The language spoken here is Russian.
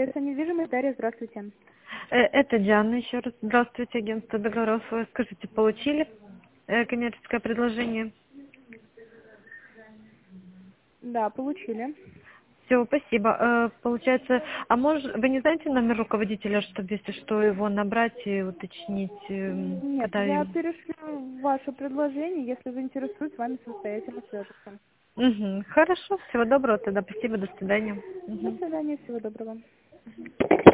МТС недвижимость, Дарья, здравствуйте. Это Диана еще раз. Здравствуйте, агентство договоров. Скажите, получили коммерческое предложение? Да, получили. Все, спасибо. Получается, а может, вы не знаете номер руководителя, чтобы, если что, его набрать и уточнить, Нет, когда я им... перешлю ваше предложение, если заинтересует, с вами самостоятельно свяжутся. Угу. Хорошо, всего доброго тогда. Спасибо, до свидания. До Мгм. свидания, всего доброго.